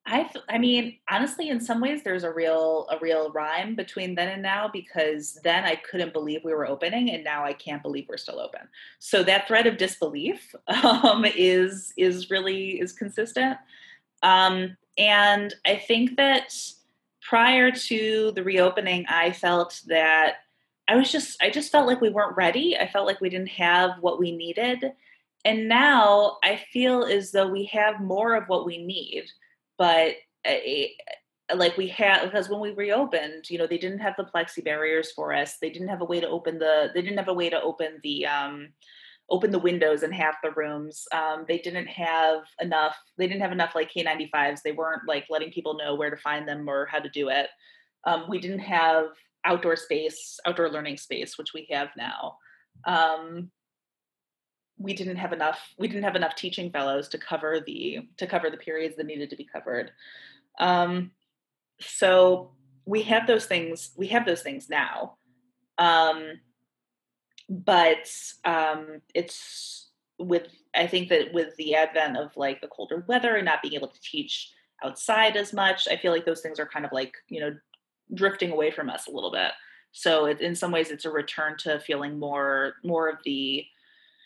I mean, honestly, in some ways, there's a real rhyme between then and now because then I couldn't believe we were opening, and now I can't believe we're still open. So that thread of disbelief is really is consistent. And I think that prior to the reopening, I felt that I just felt like we weren't ready. I felt like we didn't have what we needed. And now I feel as though we have more of what we need, but like we had because when we reopened, they didn't have the plexi barriers for us. They didn't have a way to open the windows in half the rooms. They didn't have enough like K95s. They weren't like letting people know where to find them or how to do it. We didn't have outdoor learning space, which we have now. Um, we didn't have enough teaching fellows to cover the periods that needed to be covered. Um, so we have those things now. Um, but it's with I think that with the advent of like the colder weather and not being able to teach outside as much, I feel like those things are kind of like, drifting away from us a little bit. So in some ways it's a return to feeling more of the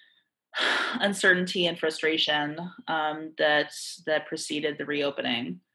uncertainty and frustration that preceded the reopening.